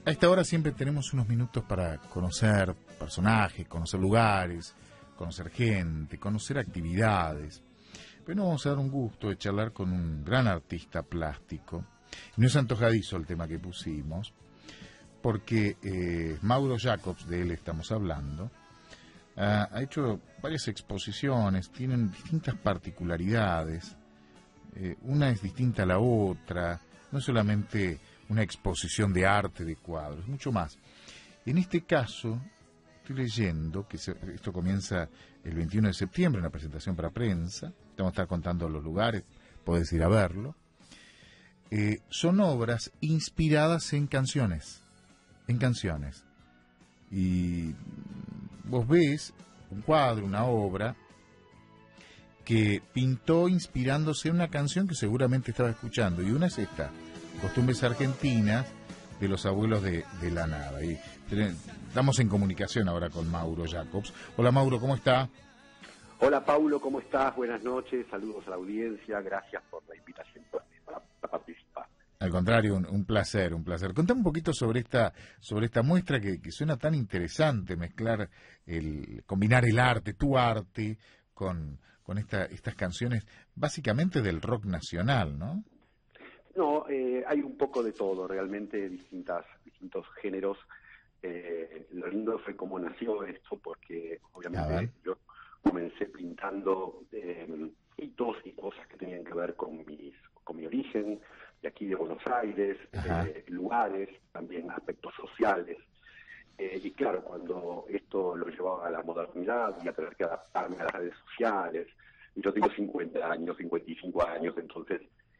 A esta hora siempre tenemos unos minutos para conocer personajes, conocer lugares, conocer gente, conocer actividades. Pero nos vamos a dar un gusto de charlar con un gran artista plástico. No es antojadizo el tema que pusimos, porque Mauro Jacobs, de él estamos hablando, ha hecho varias exposiciones, tienen distintas particularidades, una es distinta a la otra, no solamente una exposición de arte, de cuadros, mucho más. En este caso, estoy leyendo que esto comienza el 21 de septiembre, una presentación para prensa, te vamos a estar contando los lugares, podés ir a verlo. Son obras inspiradas en canciones, y vos ves un cuadro, una obra que pintó inspirándose en una canción que seguramente estaba escuchando, y una es esta, Costumbres Argentinas, de los abuelos de la nada. Y estamos en comunicación ahora con Mauro Jacobs. Hola Mauro, ¿cómo está? Hola Paulo, ¿cómo estás? Buenas noches, saludos a la audiencia, gracias por la invitación para participar. Al contrario, un placer, un placer. Contame un poquito sobre esta muestra que suena tan interesante, combinar el arte, tu arte, con estas canciones básicamente del rock nacional, ¿no? No, hay un poco de todo, realmente distintos géneros. Lo lindo fue cómo nació esto, porque obviamente yo comencé pintando hitos y cosas que tenían que ver con mi origen, de aquí de Buenos Aires, lugares, también aspectos sociales. Y claro, cuando esto lo llevaba a la modernidad y a tener que adaptarme a las redes sociales, yo tengo 50 años, 55 años, entonces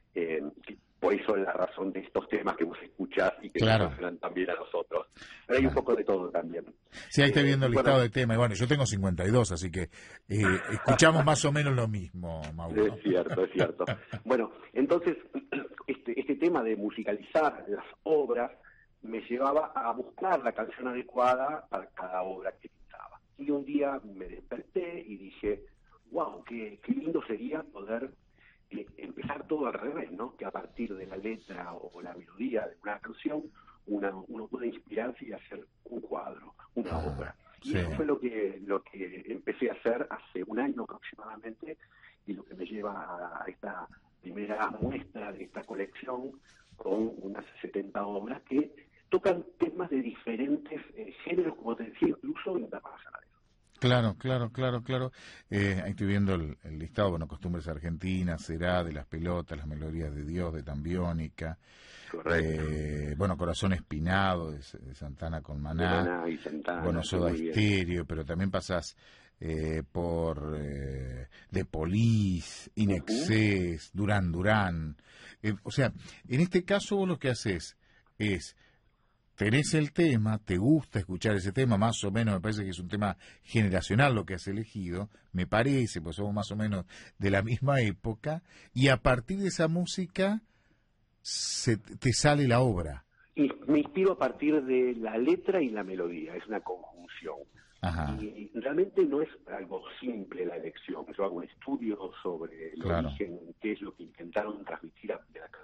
por eso es la razón de estos temas que vos escuchás y que nos funcionan también a nosotros. Pero hay un poco de todo también. Sí, ahí estoy viendo el listado de temas. Y bueno, yo tengo 52, así que escuchamos más o menos lo mismo, Mauro. Es cierto. Bueno, entonces, este tema de musicalizar las obras me llevaba a buscar la canción adecuada para cada obra que pintaba. Y un día me desperté y dije, wow, qué lindo sería poder empezar todo al revés, ¿no? Que a partir de la letra o la melodía de una canción uno puede inspirarse y hacer un cuadro, una obra. Y eso fue lo que empecé a hacer hace un año aproximadamente, y lo que me lleva a esta primera muestra de esta colección con unas 70 obras que tocan temas de diferentes géneros, como te decía, incluso internacionales. Claro. Ahí estoy viendo el listado, bueno, Costumbres Argentinas, Será, de las Pelotas, Las Melodías de Dios, de Tambiónica. Correcto. Bueno, Corazón Espinado, de Santana con Maná. Y Santana, bueno, Soda Estéreo, pero también pasás por The Police, In Excess, Durán. O sea, en este caso vos lo que haces es... tenés el tema, te gusta escuchar ese tema, más o menos me parece que es un tema generacional lo que has elegido, me parece, pues somos más o menos de la misma época, y a partir de esa música te sale la obra. Y me inspiro a partir de la letra y la melodía, es una conjunción. Y realmente no es algo simple la elección, yo hago un estudio sobre el origen, qué es lo que intentaron transmitir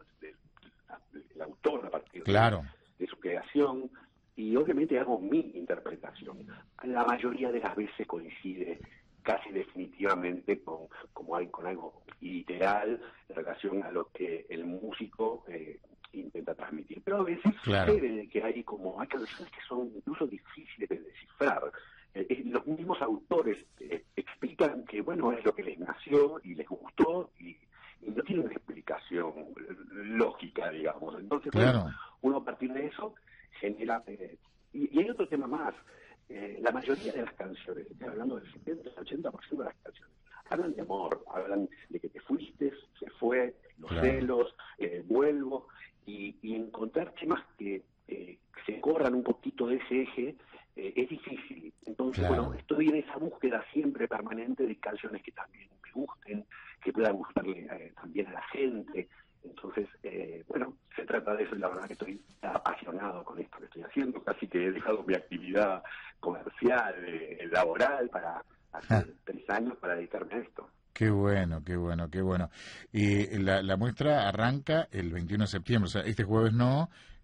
del autor a partir de su creación, y obviamente hago mi interpretación. La mayoría de las veces coincide casi definitivamente con algo literal en relación a lo que el músico intenta transmitir. Pero a veces sucede que hay canciones que son incluso difíciles de descifrar. Los mismos autores explican que, bueno, es lo que les nació y les gustó y no tiene una explicación lógica, digamos. Entonces, uno a partir de eso genera... y hay otro tema más. La mayoría de las canciones, estoy hablando del 70-80% de las canciones, hablan de amor, hablan de que te fuiste, se fue, los celos, vuelvo, y encontrar temas que se corran un poquito de ese eje es difícil. Entonces, bueno, estoy en esa búsqueda siempre permanente de canciones que también me gusten, que puedan gustarle también a la gente. Entonces, bueno, se trata de eso, y la verdad que estoy apasionado con esto que estoy haciendo. Casi que he dejado mi actividad comercial, laboral, para hace 3 años para dedicarme a esto. Qué bueno. Y la muestra arranca el 21 de septiembre, o sea, este jueves no,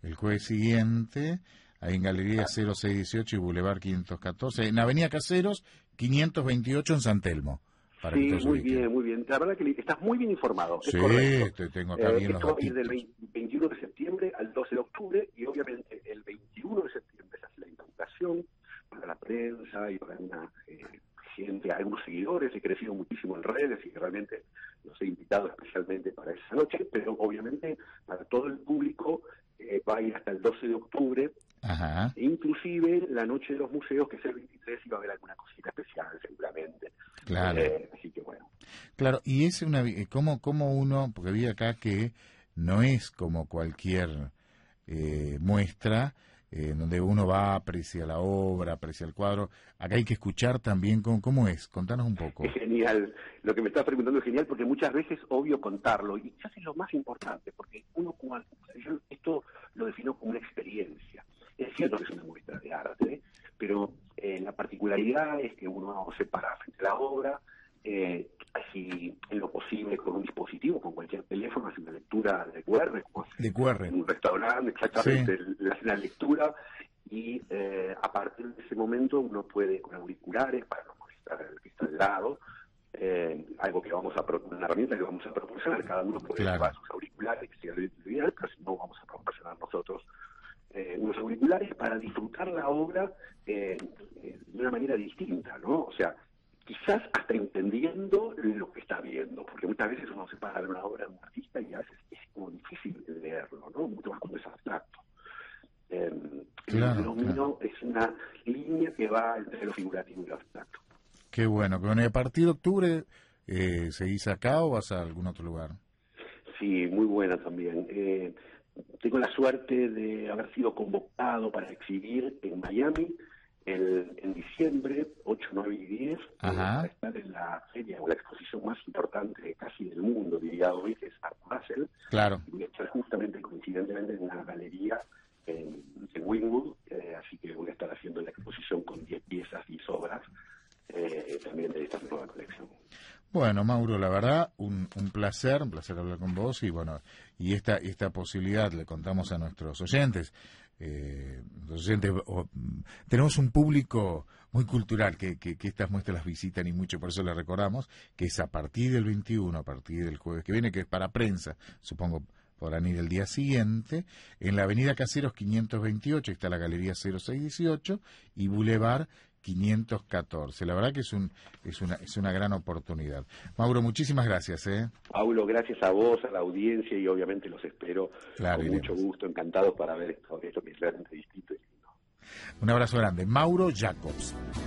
El jueves siguiente, ahí en Galería 0618 y Boulevard 514, en Avenida Caseros 528 en San Telmo. Sí, muy bien, muy bien. La verdad que estás muy bien informado. Sí, es correcto. Tengo acá bien los Esto va a ir datitos. del 21 de septiembre al 12 de octubre y obviamente el 21 de septiembre se hace la inauguración para la prensa y para una gente, algunos seguidores. He crecido muchísimo en redes y realmente los he invitado especialmente para esa noche, pero obviamente para todo el público va a ir hasta el 12 de octubre. Ajá. E inclusive la noche de los museos, que es el 23, y va a haber alguna cosita especial seguramente. Claro. Así que bueno. Claro, y es como uno, porque vi acá que no es como cualquier muestra donde uno va, aprecia la obra, aprecia el cuadro. Acá hay que escuchar también cómo es. Contanos un poco. Es genial. Lo que me estás preguntando es genial porque muchas veces obvio contarlo y quizás es lo más importante porque yo esto lo defino como una experiencia. Es cierto que es una muestra de arte, pero la particularidad es que uno se para frente a la obra, así en lo posible con un dispositivo, con cualquier teléfono, hace una lectura de QR, como QR. en un restaurante, exactamente, Sí. le hace una lectura y a partir de ese momento uno puede con auriculares para no molestar al que está al lado, algo que una herramienta que vamos a proporcionar, cada uno puede llevar sus auriculares, que sea lo ideal, pero si no vamos a proporcionar nosotros unos auriculares para disfrutar la obra de una manera distinta, ¿no? O sea, quizás hasta entendiendo lo que está viendo, porque muchas veces uno se para de una obra de un artista y a veces es como difícil leerlo, ¿no? Mucho más cuando es abstracto. Lo mío es una línea que va entre lo figurativo y lo abstracto. Qué bueno. ¿Y a partir de octubre seguís acá o vas a algún otro lugar? Sí, muy buena también. Tengo la suerte de haber sido convocado para exhibir en Miami en diciembre, 8, 9 y 10, para estar en la feria o la exposición más importante casi del mundo, diría hoy, que es Art Basel. Claro. Y voy a estar justamente, coincidentemente, en una galería en Wynwood, así que voy a estar haciendo la exposición con 10 piezas, 10 obras, también de esta nueva colección. Bueno, Mauro, la verdad, un placer hablar con vos y bueno, y esta posibilidad le contamos a nuestros oyentes. Tenemos un público muy cultural que estas muestras las visitan y mucho, por eso les recordamos que es a partir del 21, a partir del jueves que viene, que es para prensa, supongo podrán ir el día siguiente, en la Avenida Caseros 528, está la Galería 0618 y Boulevard 514. La verdad que es una gran oportunidad. Mauro, muchísimas gracias. Paulo, gracias a vos, a la audiencia y obviamente los espero con mucho gusto, encantado para ver esto que es realmente distinto y lindo. Un abrazo grande. Mauro Jacobs.